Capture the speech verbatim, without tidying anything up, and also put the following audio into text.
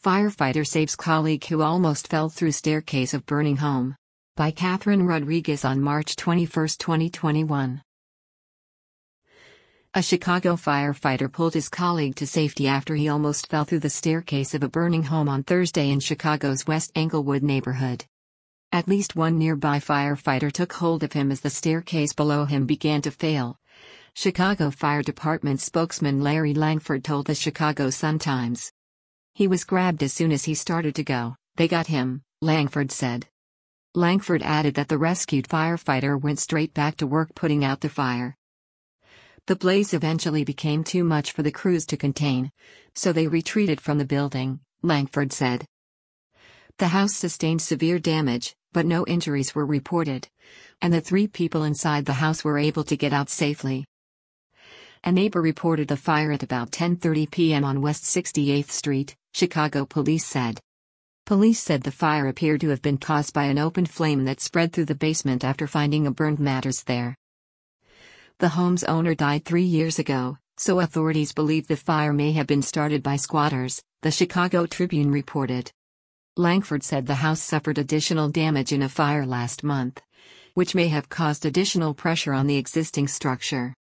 Firefighter saves colleague who almost fell through staircase of burning home. By Catherine Rodriguez on March twenty-first, twenty twenty-one. A Chicago firefighter pulled his colleague to safety after he almost fell through the staircase of a burning home on Thursday in Chicago's West Englewood neighborhood. At least one nearby firefighter took hold of him as the staircase below him began to fail. Chicago Fire Department spokesman Larry Langford told the Chicago Sun-Times. He was grabbed as soon as he started to go. They got him, Langford said. Langford added that the rescued firefighter went straight back to work putting out the fire. The blaze eventually became too much for the crews to contain, so they retreated from the building, Langford said. The house sustained severe damage, but no injuries were reported, and the three people inside the house were able to get out safely. A neighbor reported the fire at about ten thirty p m on West sixty-eighth Street, Chicago police said. Police said the fire appeared to have been caused by an open flame that spread through the basement after finding a burned mattress there. The home's owner died three years ago, so authorities believe the fire may have been started by squatters, the Chicago Tribune reported. Langford said the house suffered additional damage in a fire last month, which may have caused additional pressure on the existing structure.